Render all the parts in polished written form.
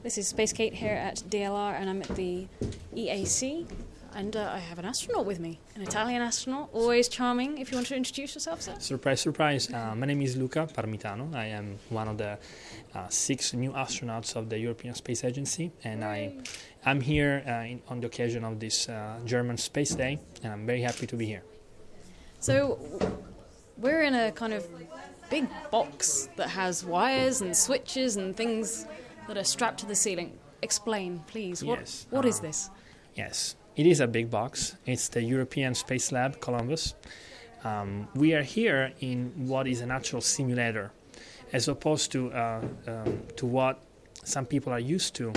This is Space Kate here at DLR, and I'm at the EAC, and I have an astronaut with me, an Italian astronaut, always charming. If you want to introduce yourself, sir. Surprise, surprise. My name is Luca Parmitano. I am one of the 6 new astronauts of the European Space Agency, and I'm here on the occasion of this German Space Day, and I'm very happy to be here. So we're in a kind of big box that has wires and switches and things that are strapped to the ceiling. Explain, please. Yes. What is this? Yes, it is a big box. It's the European Space Lab, Columbus. We are here in what is an actual simulator, as opposed to what some people are used to.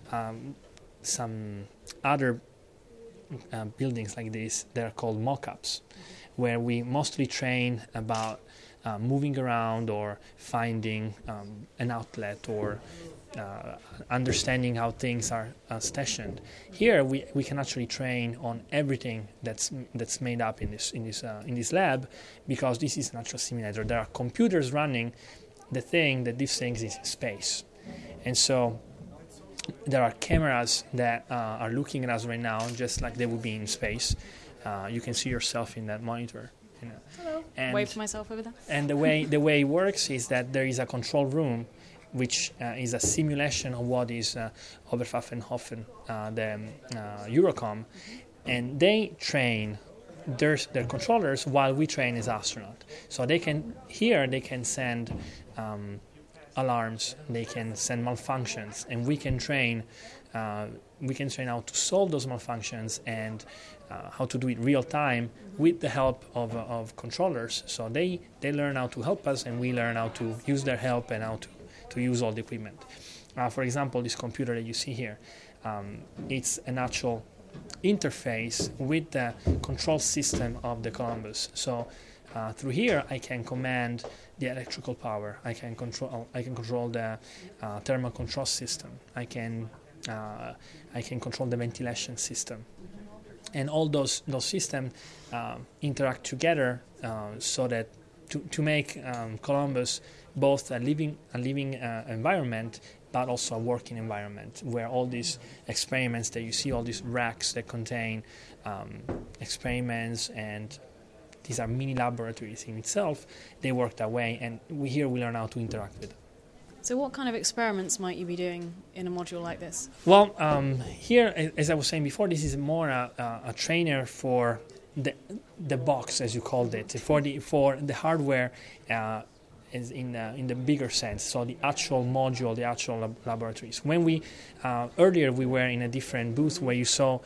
Some other buildings like this, they're called mock-ups, where we mostly train about moving around or finding an outlet or understanding how things are stationed. Here we can actually train on everything that's made up in this lab, because this is an actual simulator. There are computers running the thing that this thing is in space, and so there are cameras that are looking at us right now, just like they would be in space. You can see yourself in that monitor. Hello. And wave to myself over there. And the way it works is that there is a control room, which is a simulation of what is Oberpfaffenhofen, the Eurocom, and they train their controllers while we train as astronauts. So they can send alarms, they can send malfunctions, and we can train how to solve those malfunctions and how to do it real time with the help of controllers. So they learn how to help us, and we learn how to use their help and how to use all the equipment. For example, this computer that you see here, it's an actual interface with the control system of the Columbus. So through here, I can command the electrical power. I can control the thermal control system. I can control the ventilation system, and all those systems interact together so that to make Columbus both a living environment, but also a working environment, where all these experiments that you see, all these racks that contain experiments, and these are mini laboratories in itself, they work that way, and we learn how to interact with them. So what kind of experiments might you be doing in a module like this? Well, here, as I was saying before, this is more a trainer for the box, as you called it, for the hardware is in the bigger sense. So the actual module, the actual laboratories. When earlier we were in a different booth where you saw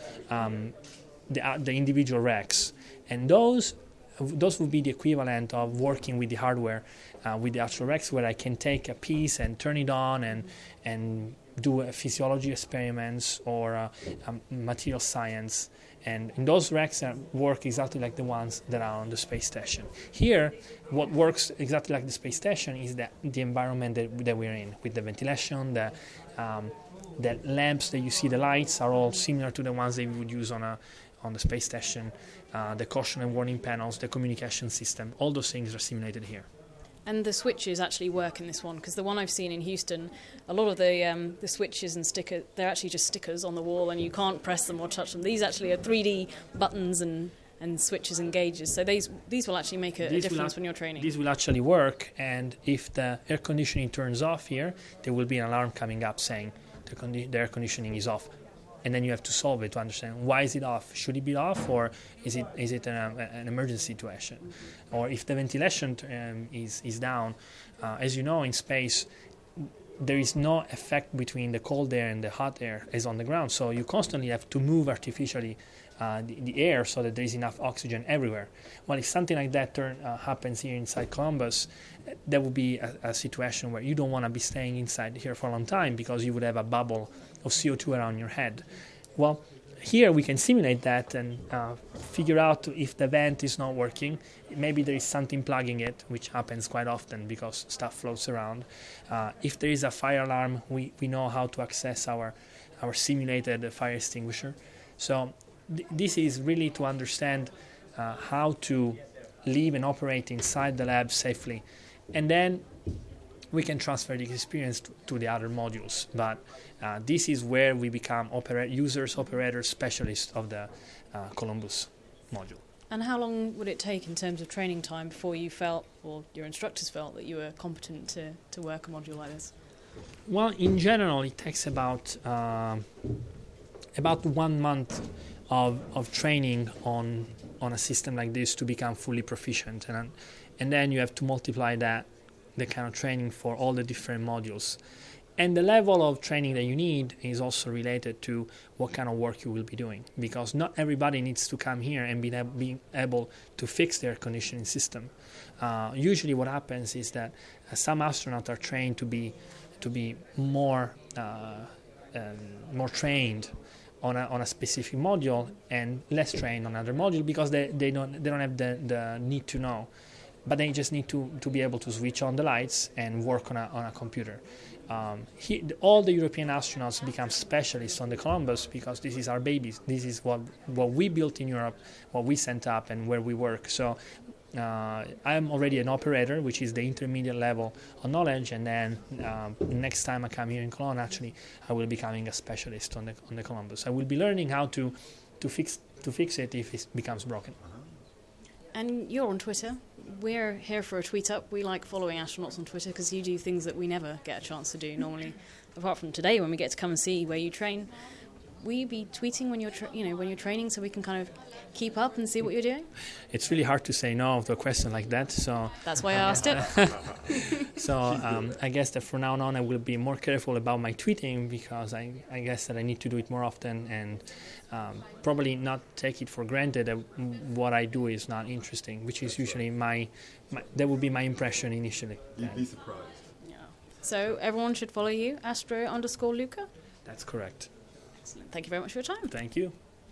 the individual racks, and those would be the equivalent of working with the hardware, with the actual racks, where I can take a piece and turn it on and do physiology experiments or material science. And in those racks work exactly like the ones that are on the space station. Here, what works exactly like the space station is the environment that we're in, with the ventilation, the lamps that you see, the lights are all similar to the ones that we would use on the space station. The caution and warning panels, the communication system, all those things are simulated here. And the switches actually work in this one, because the one I've seen in Houston, a lot of the switches and stickers, they're actually just stickers on the wall, and you can't press them or touch them. These actually are 3D buttons and switches and gauges. So these will actually make a difference when you're training. These will actually work, and if the air conditioning turns off here, there will be an alarm coming up saying the air conditioning is off. And then you have to solve it to understand, why is it off? Should it be off, or is it an emergency situation? Or if the ventilation is down, as you know, in space there is no effect between the cold air and the hot air as on the ground. So you constantly have to move artificially the air so that there is enough oxygen everywhere. Well, if something like that happens here inside Columbus, that would be a situation where you don't want to be staying inside here for a long time, because you would have a bubble of CO2 around your head. Well, here we can simulate that and figure out if the vent is not working. Maybe there is something plugging it, which happens quite often because stuff floats around. If there is a fire alarm, we know how to access our simulated fire extinguisher. So this is really to understand how to live and operate inside the lab safely. And then we can transfer the experience to the other modules. But this is where we become users, operators, specialists of the Columbus module. And how long would it take in terms of training time before you felt, or your instructors felt, that you were competent to work a module like this? Well, in general, it takes about 1 month of training on a system like this to become fully proficient, and then you have to multiply the kind of training for all the different modules. And the level of training that you need is also related to what kind of work you will be doing, because not everybody needs to come here and be able to fix the air conditioning system. Usually what happens is that some astronauts are trained to be more trained on a specific module and less trained on another module, because they don't have the need to know, but they just need to be able to switch on the lights and work on a computer. All the European astronauts become specialists on the Columbus because this is our babies. This is what we built in Europe, what we sent up, and where we work. So I'm already an operator, which is the intermediate level of knowledge, and then next time I come here in Cologne, actually, I will be becoming a specialist on the Columbus. I will be learning how to fix it if it becomes broken. And you're on Twitter. We're here for a tweet up. We like following astronauts on Twitter because you do things that we never get a chance to do normally, apart from today when we get to come and see where you train. Will you be tweeting when you're training, so we can kind of keep up and see what you're doing? It's really hard to say no to a question like that, so that's why I asked it. So I guess that from now on I will be more careful about my tweeting, because I guess that I need to do it more often, and probably not take it for granted that what I do is not interesting, which is usually that would be my impression initially. You'd be surprised. Yeah. So everyone should follow you, Astro_Luca? That's correct. Thank you very much for your time. Thank you.